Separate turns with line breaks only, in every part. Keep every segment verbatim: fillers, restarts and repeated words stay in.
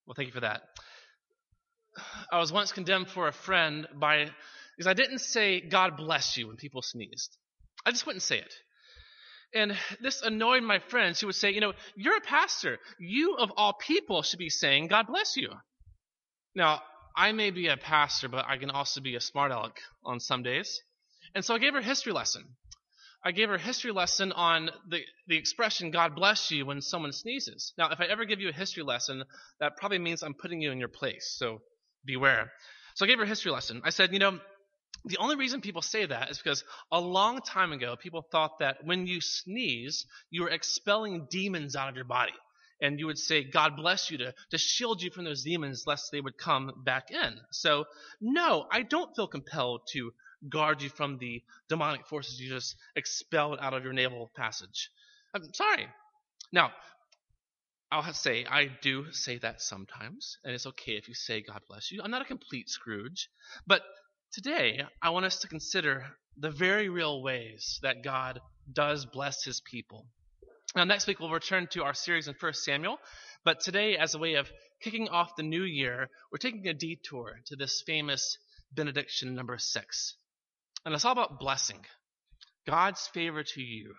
Well, thank you for that. I was once condemned for a friend by because I didn't say God bless you when people sneezed. I just wouldn't say it. And this annoyed my friends who would say, you know, you're a pastor. You of all people should be saying God bless you. Now, I may be a pastor, but I can also be a smart aleck on some days. And so I gave her a history lesson. I gave her a history lesson on the, the expression God bless you when someone sneezes. Now, if I ever give you a history lesson, that probably means I'm putting you in your place. So beware. So I gave her a history lesson. I said, you know, the only reason people say that is because a long time ago, people thought that when you sneeze, you were expelling demons out of your body. And you would say, God bless you to, to shield you from those demons lest they would come back in. So, no, I don't feel compelled to guard you from the demonic forces you just expelled out of your naval passage. I'm sorry. Now, I'll have to say, I do say that sometimes, and it's okay if you say God bless you. I'm not a complete Scrooge, but today I want us to consider the very real ways that God does bless his people. Now, next week we'll return to our series in First Samuel, but today, as a way of kicking off the new year, we're taking a detour to this famous benediction number six. And it's all about blessing. God's favor to you.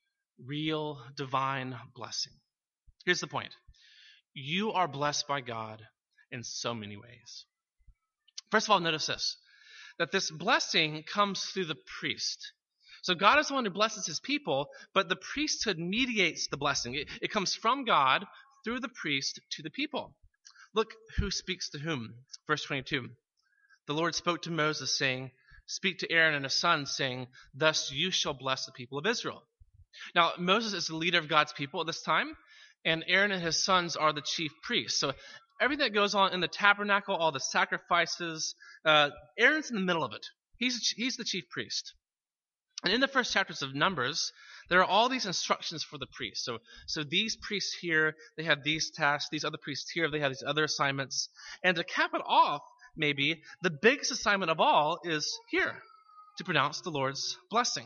Real, divine blessing. Here's the point. You are blessed by God in so many ways. First of all, notice this, that this blessing comes through the priest. So God is the one who blesses his people, but the priesthood mediates the blessing. It, it comes from God through the priest to the people. Look who speaks to whom. Verse twenty-two. The Lord spoke to Moses, saying, speak to Aaron and his sons, saying, thus you shall bless the people of Israel. Now, Moses is the leader of God's people at this time, and Aaron and his sons are the chief priests. So everything that goes on in the tabernacle, all the sacrifices, uh, Aaron's in the middle of it. He's, he's the chief priest. And in the first chapters of Numbers, there are all these instructions for the priests. So, so these priests here, they have these tasks. These other priests here, they have these other assignments. And to cap it off, maybe, the biggest assignment of all is here, to pronounce the Lord's blessing.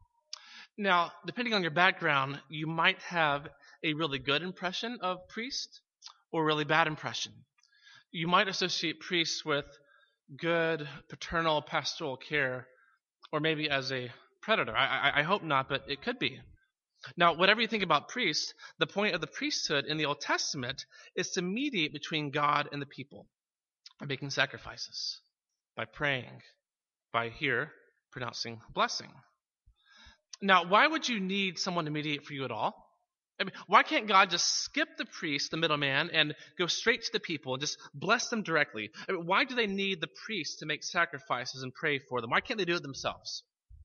Now, depending on your background, you might have a really good impression of priest or a really bad impression. You might associate priests with good paternal pastoral care, or maybe as a predator. I, I, I hope not, but it could be. Now, whatever you think about priests, the point of the priesthood in the Old Testament is to mediate between God and the people by making sacrifices, by praying, by here pronouncing blessing. Now, why would you need someone to mediate for you at all? I mean, why can't God just skip the priest, the middleman, and go straight to the people and just bless them directly? I mean, why do they need the priest to make sacrifices and pray for them? Why can't they do it themselves?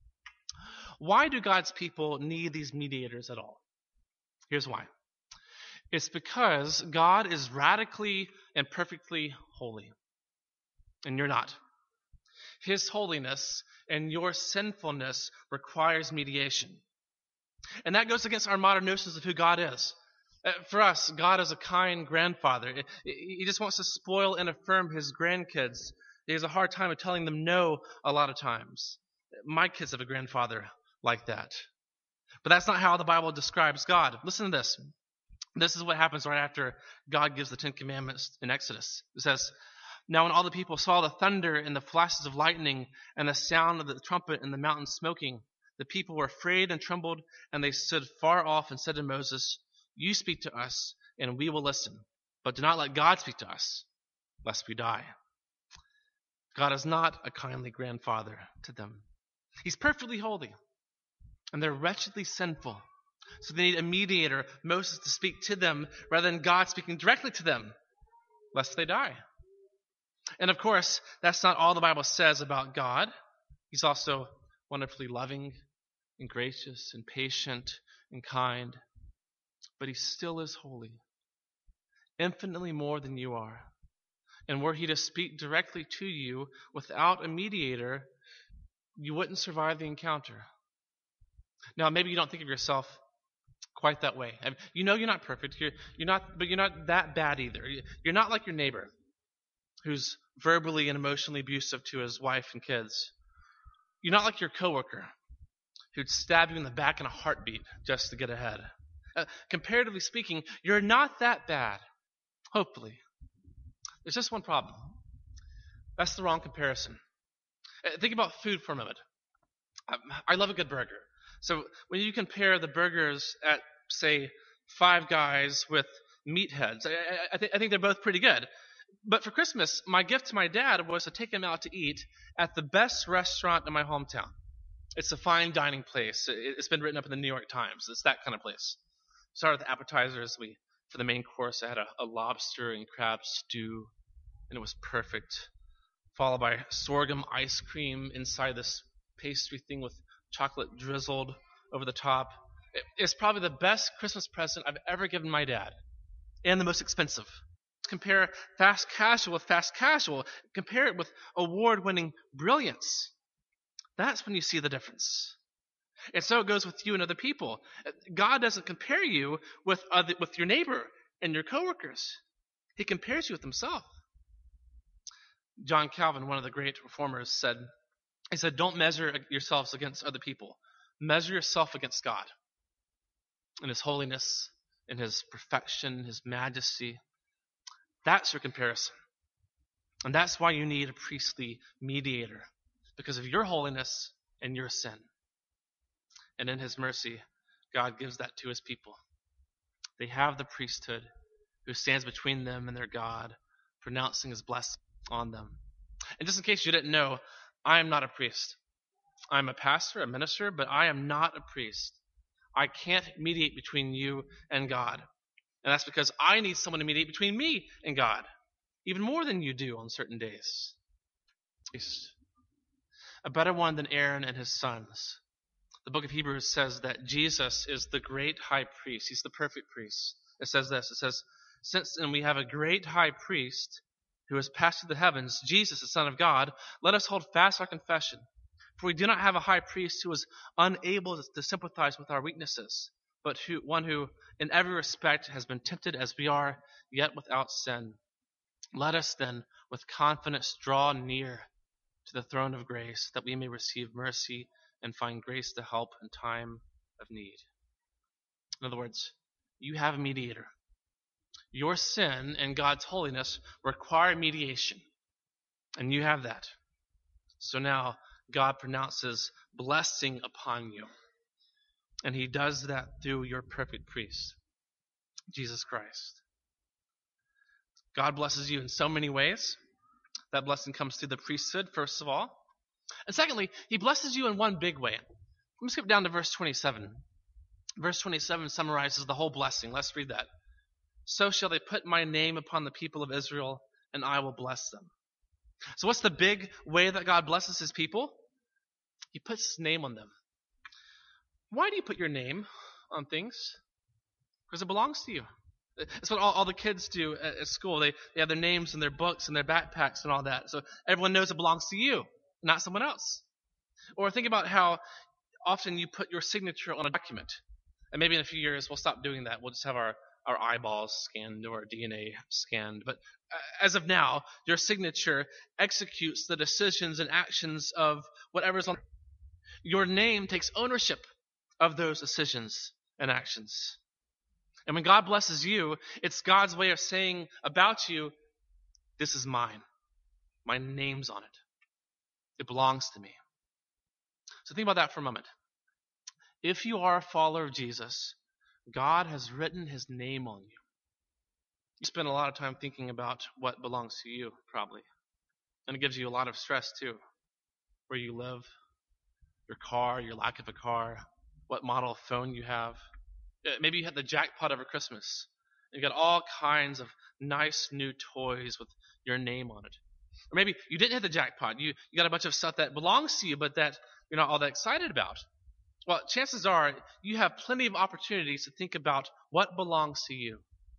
Why do God's people need these mediators at all? Here's why. It's because God is radically and perfectly holy, and you're not. His holiness and your sinfulness requires mediation. And that goes against our modern notions of who God is. Uh, for us, God is a kind grandfather. He just wants to spoil and affirm his grandkids. He has a hard time of telling them no a lot of times. My kids have a grandfather like that. But that's not how the Bible describes God. Listen to this. This is what happens right after God gives the Ten Commandments in Exodus. It says, now when all the people saw the thunder and the flashes of lightning and the sound of the trumpet and the mountain smoking, the people were afraid and trembled, and they stood far off and said to Moses, you speak to us, and we will listen. But do not let God speak to us, lest we die. God is not a kindly grandfather to them. He's perfectly holy, and they're wretchedly sinful. So they need a mediator, Moses, to speak to them rather than God speaking directly to them, lest they die. And of course, that's not all the Bible says about God. He's also wonderfully loving and gracious and patient and kind. But he still is holy, infinitely more than you are. And were he to speak directly to you without a mediator, you wouldn't survive the encounter. Now, maybe you don't think of yourself quite that way. You know you're not perfect, you're, you're not, but you're not that bad either. You're not like your neighbor who's verbally and emotionally abusive to his wife and kids. You're not like your coworker who'd stab you in the back in a heartbeat just to get ahead. Uh, comparatively speaking, you're not that bad, hopefully. There's just one problem. That's the wrong comparison. Uh, Think about food for a moment. Um, I love a good burger. So when you compare the burgers at, say, Five Guys with meatheads, I, I, I, th- I think they're both pretty good. But for Christmas, my gift to my dad was to take him out to eat at the best restaurant in my hometown. It's a fine dining place. It- It's been written up in the New York Times. It's that kind of place. Started with the appetizers. We for the main course, I had a, a lobster and crab stew, and it was perfect. Followed by sorghum ice cream inside this pastry thing with chocolate drizzled over the top. It- It's probably the best Christmas present I've ever given my dad, and the most expensive. Compare fast casual with fast casual. Compare it with award-winning brilliance. That's when you see the difference. And so it goes with you and other people. God doesn't compare you with other, with your neighbor and your coworkers. He compares you with himself. John Calvin, one of the great reformers, said, he said, don't measure yourselves against other people. Measure yourself against God in his holiness, in his perfection, his majesty. That's your comparison. And that's why you need a priestly mediator, because of your holiness and your sin. And in his mercy, God gives that to his people. They have the priesthood who stands between them and their God, pronouncing his blessing on them. And just in case you didn't know, I am not a priest. I'm a pastor, a minister, but I am not a priest. I can't mediate between you and God. And that's because I need someone to mediate between me and God, even more than you do on certain days. A better one than Aaron and his sons. The book of Hebrews says that Jesus is the great high priest. He's the perfect priest. It says this. It says, since then we have a great high priest who has passed through the heavens, Jesus, the Son of God, let us hold fast our confession. For we do not have a high priest who is unable to sympathize with our weaknesses, but who, one who in every respect has been tempted as we are, yet without sin. Let us then with confidence draw near to the throne of grace, that we may receive mercy and find grace to help in time of need. In other words, you have a mediator. Your sin and God's holiness require mediation, and you have that. So now God pronounces blessing upon you, and he does that through your perfect priest, Jesus Christ. God blesses you in so many ways. That blessing comes through the priesthood, first of all. And secondly, he blesses you in one big way. Let me skip down to verse twenty-seven. Verse twenty-seven summarizes the whole blessing. Let's read that. So shall they put my name upon the people of Israel, and I will bless them. So what's the big way that God blesses his people? He puts his name on them. Why do you put your name on things? Because it belongs to you. That's what all, all the kids do at, at school. They, they have their names in their books and their backpacks and all that. So everyone knows it belongs to you, not someone else. Or think about how often you put your signature on a document. And maybe in a few years we'll stop doing that. We'll just have our, our eyeballs scanned or our D N A scanned. But as of now, your signature executes the decisions and actions of whatever's on. Your name takes ownership of those decisions and actions. And when God blesses you, it's God's way of saying about you, this is mine. My name's on it. It belongs to me. So think about that for a moment. If you are a follower of Jesus, God has written his name on you. You spend a lot of time thinking about what belongs to you, probably. And it gives you a lot of stress, too. Where you live, your car, your lack of a car, what model of phone you have. Maybe you had the jackpot over Christmas. You got all kinds of nice new toys with your name on it. Or maybe you didn't hit the jackpot. You, you got a bunch of stuff that belongs to you, but that you're not all that excited about. Well, chances are you have plenty of opportunities to think about what belongs to you.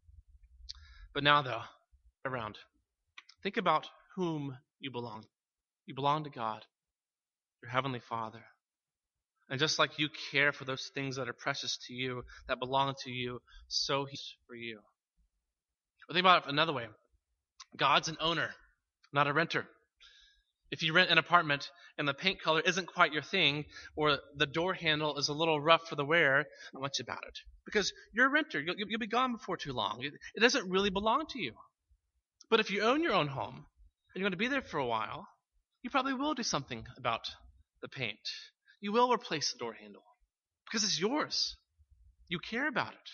But now, though, around, think about whom you belong. You belong to God, your Heavenly Father. And just like you care for those things that are precious to you, that belong to you, so he's for you. Or think about it another way. God's an owner, not a renter. If you rent an apartment and the paint color isn't quite your thing, or the door handle is a little rough for the wearer, not much about it. Because you're a renter. You'll, you'll be gone before too long. It, it doesn't really belong to you. But if you own your own home and you're going to be there for a while, you probably will do something about the paint. You will replace the door handle because it's yours. You care about it.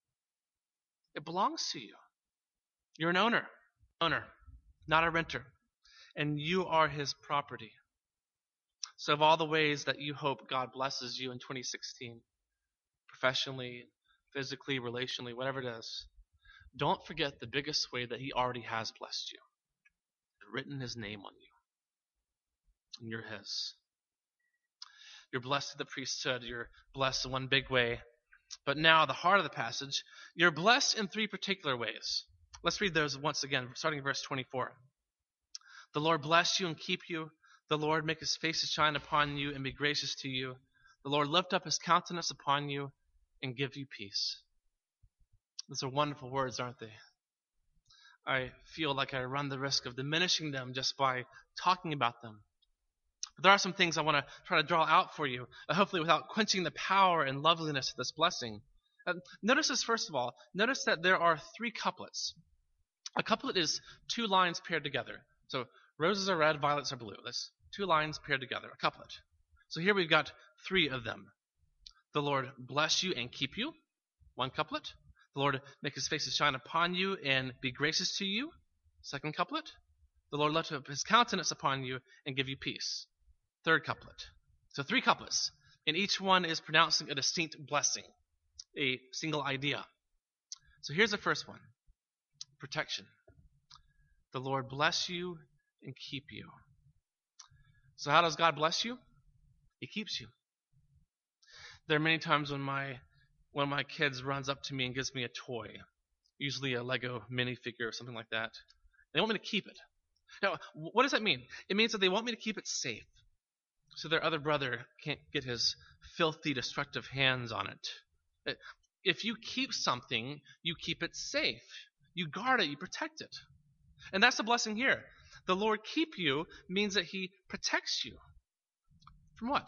It belongs to you. You're an owner, owner, not a renter, and you are his property. So of all the ways that you hope God blesses you in twenty sixteen, professionally, physically, relationally, whatever it is, don't forget the biggest way that he already has blessed you. He's written his name on you, and you're his. You're blessed in the priesthood. You're blessed in one big way. But now, the heart of the passage, you're blessed in three particular ways. Let's read those once again, starting in verse twenty-four. The Lord bless you and keep you. The Lord make his face to shine upon you and be gracious to you. The Lord lift up his countenance upon you and give you peace. Those are wonderful words, aren't they? I feel like I run the risk of diminishing them just by talking about them. But there are some things I want to try to draw out for you, uh, hopefully without quenching the power and loveliness of this blessing. Uh, notice this, first of all. Notice that there are three couplets. A couplet is two lines paired together. So roses are red, violets are blue. That's two lines paired together, a couplet. So here we've got three of them. The Lord bless you and keep you, one couplet. The Lord make his face to shine upon you and be gracious to you, second couplet. The Lord lift up his countenance upon you and give you peace, third couplet. So three couplets, and each one is pronouncing a distinct blessing, a single idea. So here's the first one, protection. The Lord bless you and keep you. So how does God bless you? He keeps you. There are many times when my one of my kids runs up to me and gives me a toy, usually a Lego minifigure or something like that. They want me to keep it. Now, what does that mean? It means that they want me to keep it safe, so their other brother can't get his filthy, destructive hands on it. If you keep something, you keep it safe. You guard it, you protect it. And that's the blessing here. The Lord keep you means that he protects you. From what?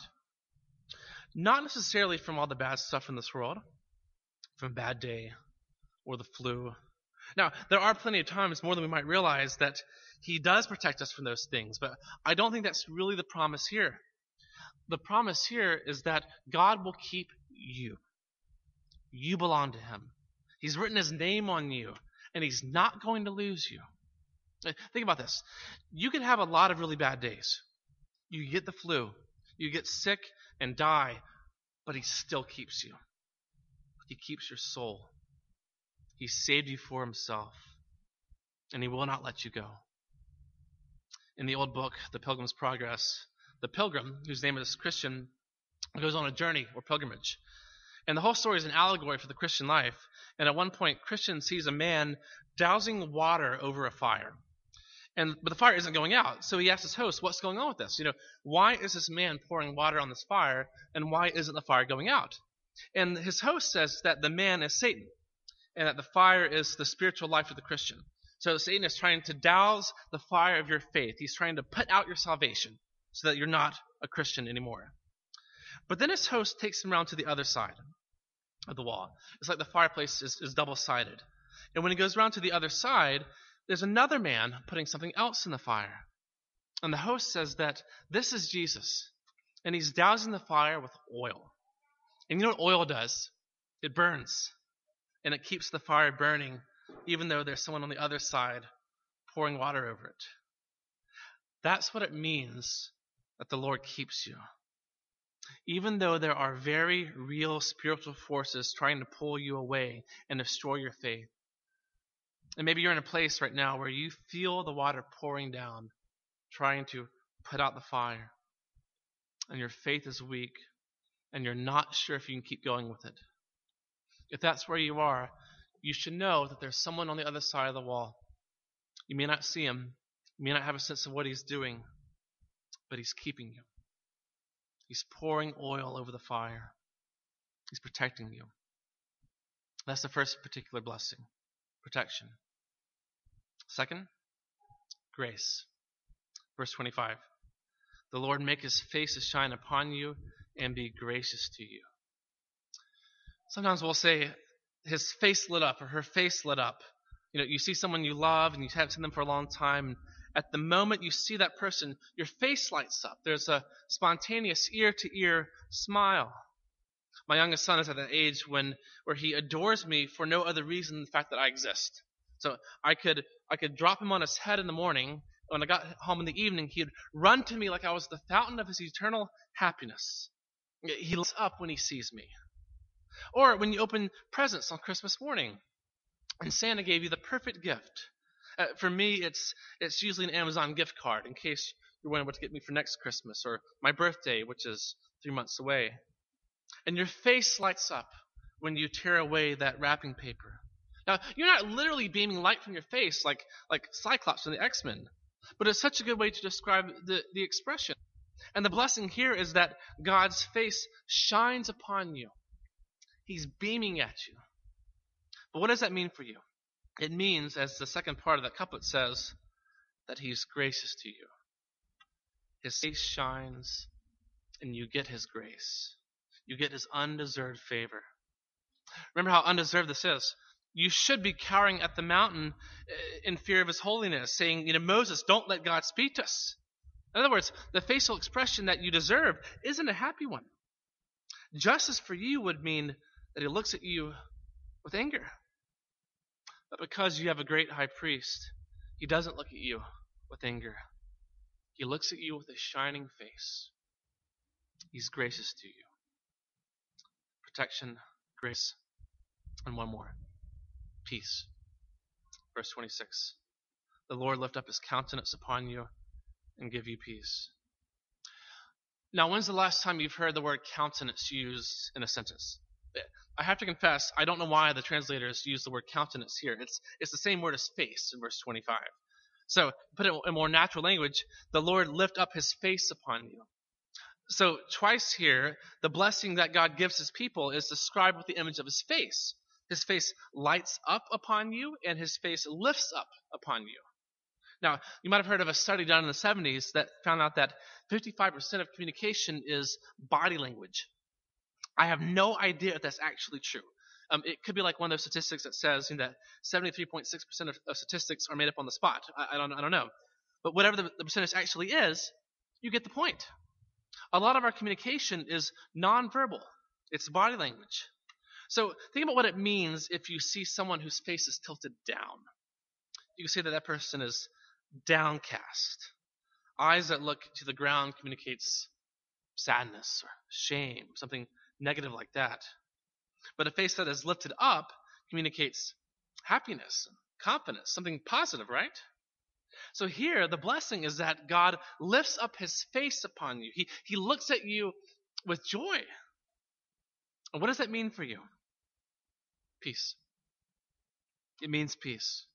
Not necessarily from all the bad stuff in this world, from a bad day or the flu. Now, there are plenty of times, more than we might realize, that he does protect us from those things, but I don't think that's really the promise here. The promise here is that God will keep you. You belong to him. He's written his name on you, and he's not going to lose you. Think about this. You can have a lot of really bad days. You get the flu. You get sick and die, but he still keeps you. He keeps your soul. He saved you for himself, and he will not let you go. In the old book, The Pilgrim's Progress, the pilgrim, whose name is Christian, goes on a journey or pilgrimage. And the whole story is an allegory for the Christian life. And at one point, Christian sees a man dousing water over a fire. And but the fire isn't going out. So he asks his host, what's going on with this? You know, why is this man pouring water on this fire, and why isn't the fire going out? And his host says that the man is Satan, and that the fire is the spiritual life of the Christian. So Satan is trying to douse the fire of your faith. He's trying to put out your salvation so that you're not a Christian anymore. But then his host takes him around to the other side of the wall. It's like the fireplace is, is double-sided. And when he goes around to the other side, there's another man putting something else in the fire. And the host says that this is Jesus, and he's dousing the fire with oil. And you know what oil does? It burns, and it keeps the fire burning, even though there's someone on the other side pouring water over it. That's what it means that the Lord keeps you. Even though there are very real spiritual forces trying to pull you away and destroy your faith. And maybe you're in a place right now where you feel the water pouring down, trying to put out the fire. And your faith is weak, and you're not sure if you can keep going with it. If that's where you are, you should know that there's someone on the other side of the wall. You may not see him. You may not have a sense of what he's doing, but he's keeping you. He's pouring oil over the fire. He's protecting you. That's the first particular blessing, protection. Second, grace. Verse twenty-five. The Lord make his face to shine upon you and be gracious to you. Sometimes we'll say his face lit up or her face lit up. You know, you see someone you love and you haven't seen them for a long time. And at the moment you see that person, your face lights up. There's a spontaneous ear-to-ear smile. My youngest son is at an age when where he adores me for no other reason than the fact that I exist. So I could I could drop him on his head in the morning. When I got home in the evening, he'd run to me like I was the fountain of his eternal happiness. He lights up when he sees me. Or when you open presents on Christmas morning and Santa gave you the perfect gift. Uh, for me, it's it's usually an Amazon gift card in case you're wondering what to get me for next Christmas or my birthday, which is three months away. And your face lights up when you tear away that wrapping paper. Now, you're not literally beaming light from your face like, like Cyclops from the X-Men, but it's such a good way to describe the, the expression. And the blessing here is that God's face shines upon you. He's beaming at you. But what does that mean for you? It means, as the second part of that couplet says, that He's gracious to you. His face shines, and you get His grace. You get His undeserved favor. Remember how undeserved this is. You should be cowering at the mountain in fear of His holiness, saying, you know, Moses, don't let God speak to us. In other words, the facial expression that you deserve isn't a happy one. Justice for you would mean that He looks at you with anger. But because you have a great high priest, He doesn't look at you with anger. He looks at you with a shining face. He's gracious to you. Protection, grace, and one more. Peace. Verse twenty-six. The Lord lift up His countenance upon you and give you peace. Now, when's the last time you've heard the word countenance used in a sentence? I have to confess, I don't know why the translators use the word countenance here. It's it's the same word as face in verse twenty-five. So, put it in more natural language, the Lord lift up His face upon you. So, twice here, the blessing that God gives His people is described with the image of His face. His face lights up upon you, and His face lifts up upon you. Now, you might have heard of a study done in the seventies that found out that fifty-five percent of communication is body language. I have no idea if that's actually true. Um, it could be like one of those statistics that says you know, that seventy-three point six percent of, of statistics are made up on the spot. I, I, don't, I don't know. But whatever the, the percentage actually is, you get the point. A lot of our communication is nonverbal. It's body language. So think about what it means if you see someone whose face is tilted down. You can say that that person is downcast. Eyes that look to the ground communicates sadness or shame, something negative like that. But a face that is lifted up communicates happiness and confidence, something positive, right? So here, the blessing is that God lifts up His face upon you. He, he looks at you with joy. And what does that mean for you? Peace. It means peace.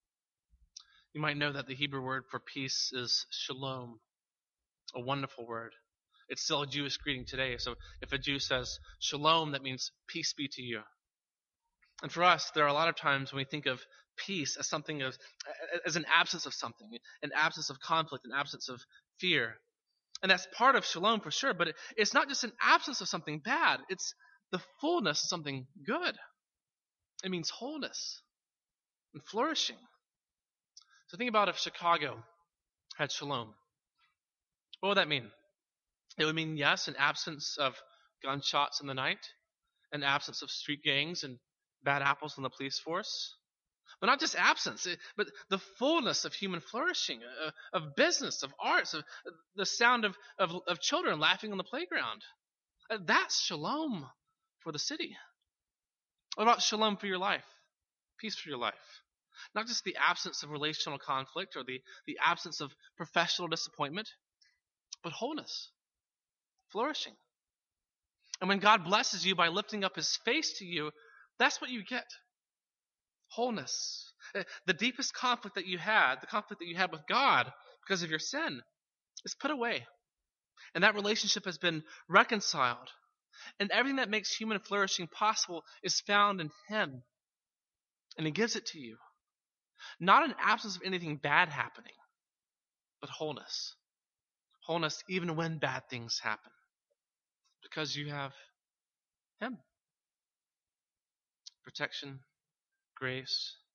You might know that the Hebrew word for peace is shalom, a wonderful word. It's still a Jewish greeting today. So if a Jew says shalom, that means peace be to you. And for us, there are a lot of times when we think of peace as something of, as an absence of something, an absence of conflict, an absence of fear. And that's part of shalom for sure, but it's not just an absence of something bad. It's the fullness of something good. It means wholeness and flourishing. So think about if Chicago had shalom. What would that mean? It would mean, yes, an absence of gunshots in the night, an absence of street gangs and bad apples in the police force. But not just absence, but the fullness of human flourishing, of business, of arts, of the sound of, of, of children laughing on the playground. That's shalom for the city. What about shalom for your life? Peace for your life. Not just the absence of relational conflict or the, the absence of professional disappointment, but wholeness, flourishing. And when God blesses you by lifting up His face to you, that's what you get. Wholeness. The deepest conflict that you had, the conflict that you had with God because of your sin, is put away. And that relationship has been reconciled. And everything that makes human flourishing possible is found in Him. And He gives it to you. Not an absence of anything bad happening, but wholeness. Wholeness even when bad things happen. Because you have Him. Protection, grace,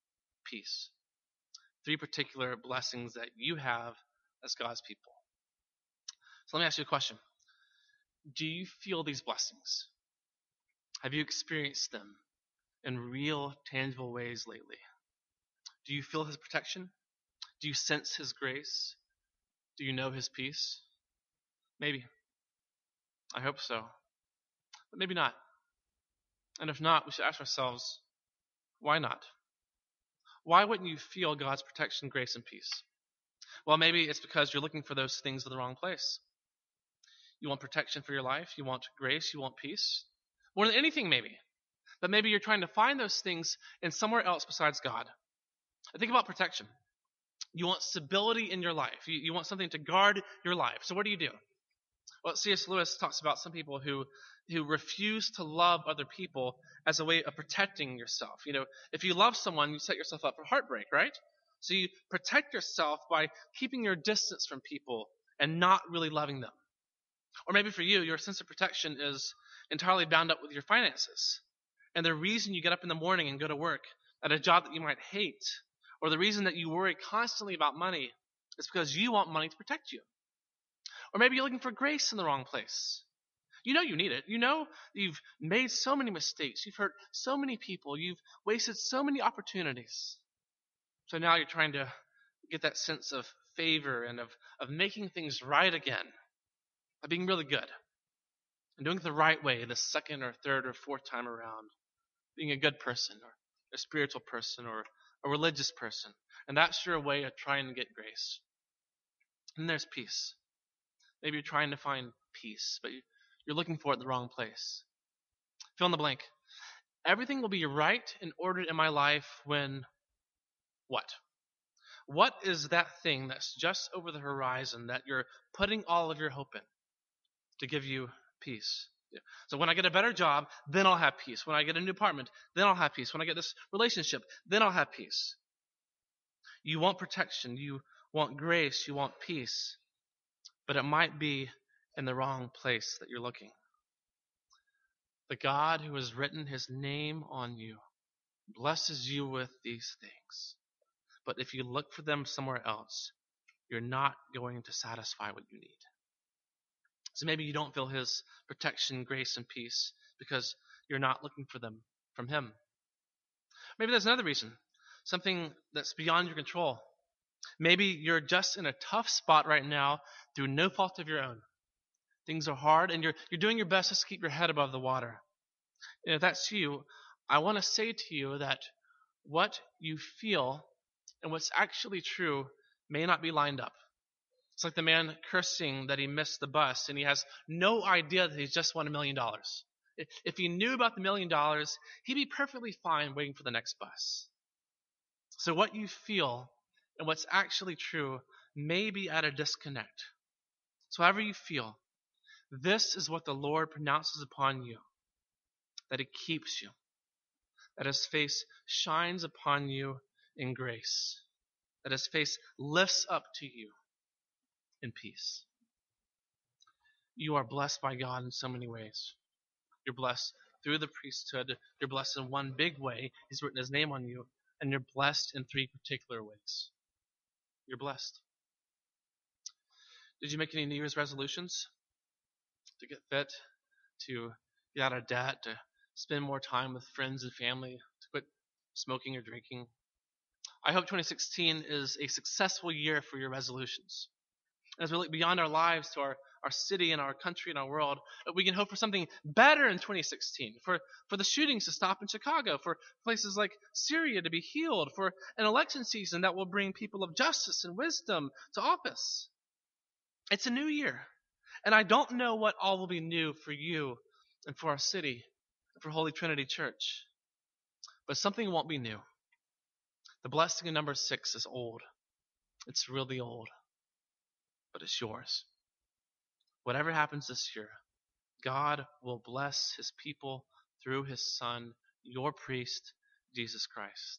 peace. Three particular blessings that you have as God's people. So let me ask you a question. Do you feel these blessings? Have you experienced them in real, tangible ways lately? Do you feel his protection? Do you sense his grace? Do you know his peace? Maybe. I hope so. But maybe not. And if not, we should ask ourselves, why not? Why wouldn't you feel God's protection, grace, and peace? Well, maybe it's because you're looking for those things in the wrong place. You want protection for your life. You want grace. You want peace. More than anything, maybe. But maybe you're trying to find those things in somewhere else besides God. Think about protection. You want stability in your life. You, you want something to guard your life. So what do you do? Well, C S Lewis talks about some people who, who refuse to love other people as a way of protecting yourself. You know, if you love someone, you set yourself up for heartbreak, right? So you protect yourself by keeping your distance from people and not really loving them. Or maybe for you, your sense of protection is entirely bound up with your finances. And the reason you get up in the morning and go to work at a job that you might hate, or the reason that you worry constantly about money, is because you want money to protect you. Or maybe you're looking for grace in the wrong place. You know you need it. You know you've made so many mistakes. You've hurt so many people. You've wasted so many opportunities. So now you're trying to get that sense of favor and of, of making things right again. By being really good. And doing it the right way the second or third or fourth time around. Being a good person or a spiritual person or a religious person. And that's your way of trying to get grace. And there's peace. Maybe you're trying to find peace, but you're looking for it in the wrong place. Fill in the blank. Everything will be right and ordered in my life when what? What is that thing that's just over the horizon that you're putting all of your hope in to give you peace? Yeah. So when I get a better job, then I'll have peace. When I get a new apartment, then I'll have peace. When I get this relationship, then I'll have peace. You want protection. You want grace. You want peace. But it might be in the wrong place that you're looking. The God who has written his name on you blesses you with these things. But if you look for them somewhere else, you're not going to satisfy what you need. So maybe you don't feel his protection, grace, and peace because you're not looking for them from him. Maybe there's another reason, something that's beyond your control. Maybe you're just in a tough spot right now through no fault of your own. Things are hard and you're you're doing your best just to keep your head above the water. And if that's you, I want to say to you that what you feel and what's actually true may not be lined up. It's like the man cursing that he missed the bus and he has no idea that he's just won a million dollars. If he knew about the million dollars, he'd be perfectly fine waiting for the next bus. So what you feel and what's actually true may be at a disconnect. So however you feel, this is what the Lord pronounces upon you, that he keeps you, that his face shines upon you in grace, that his face lifts up to you in peace. You are blessed by God in so many ways. You're blessed through the priesthood. You're blessed in one big way. He's written his name on you. And you're blessed in three particular ways. You're blessed. Did you make any New Year's resolutions? To get fit, to get out of debt, to spend more time with friends and family, to quit smoking or drinking? I hope twenty sixteen is a successful year for your resolutions. As we look beyond our lives to our, our city and our country and our world, we can hope for something better in twenty sixteen, for, for the shootings to stop in Chicago, for places like Syria to be healed, for an election season that will bring people of justice and wisdom to office. It's a new year, and I don't know what all will be new for you and for our city and for Holy Trinity Church, but something won't be new. The blessing in number six is old. It's really old. But it's yours. Whatever happens this year, God will bless his people through his Son, your priest, Jesus Christ.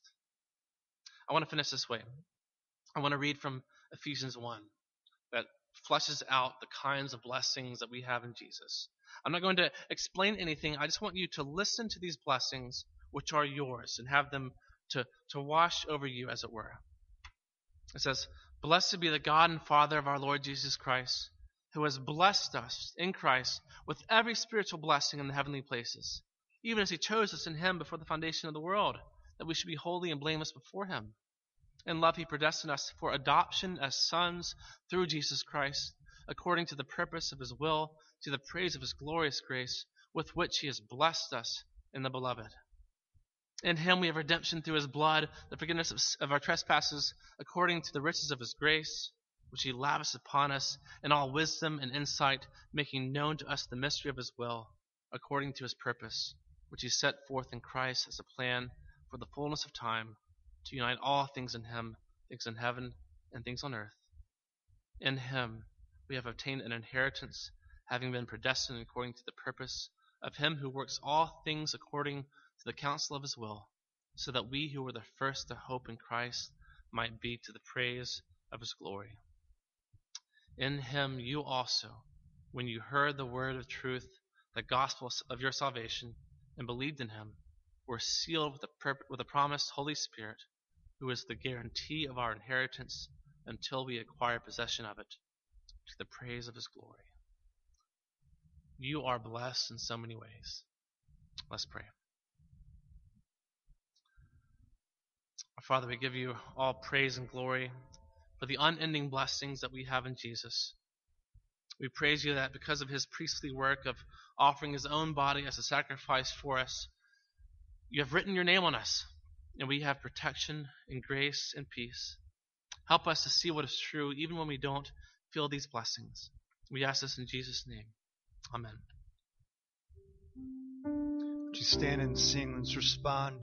I want to finish this way. I want to read from Ephesians one that fleshes out the kinds of blessings that we have in Jesus. I'm not going to explain anything. I just want you to listen to these blessings which are yours and have them to, to wash over you, as it were. It says, "Blessed be the God and Father of our Lord Jesus Christ, who has blessed us in Christ with every spiritual blessing in the heavenly places, even as he chose us in him before the foundation of the world, that we should be holy and blameless before him. In love he predestined us for adoption as sons through Jesus Christ, according to the purpose of his will, to the praise of his glorious grace, with which he has blessed us in the Beloved. In him we have redemption through his blood, the forgiveness of, of our trespasses, according to the riches of his grace, which he lavished upon us in all wisdom and insight, making known to us the mystery of his will, according to his purpose, which he set forth in Christ as a plan for the fullness of time, to unite all things in him, things in heaven and things on earth. In him we have obtained an inheritance, having been predestined according to the purpose of him who works all things according to the counsel of his will, so that we who were the first to hope in Christ might be to the praise of his glory. In him you also, when you heard the word of truth, the gospel of your salvation, and believed in him, were sealed with the, purpose, with the promised Holy Spirit, who is the guarantee of our inheritance until we acquire possession of it, to the praise of his glory." You are blessed in so many ways. Let's pray. Our Father, we give you all praise and glory for the unending blessings that we have in Jesus. We praise you that because of his priestly work of offering his own body as a sacrifice for us, you have written your name on us, and we have protection and grace and peace. Help us to see what is true even when we don't feel these blessings. We ask this in Jesus' name. Amen.
Would you stand and sing? Let's respond.